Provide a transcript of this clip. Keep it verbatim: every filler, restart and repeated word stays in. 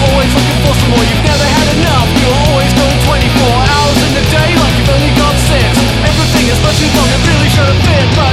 always looking for some more. You've never had enough, you're always going twenty-four hours in the day like you've only got six. Everything is much too long, it really shouldn't fit, but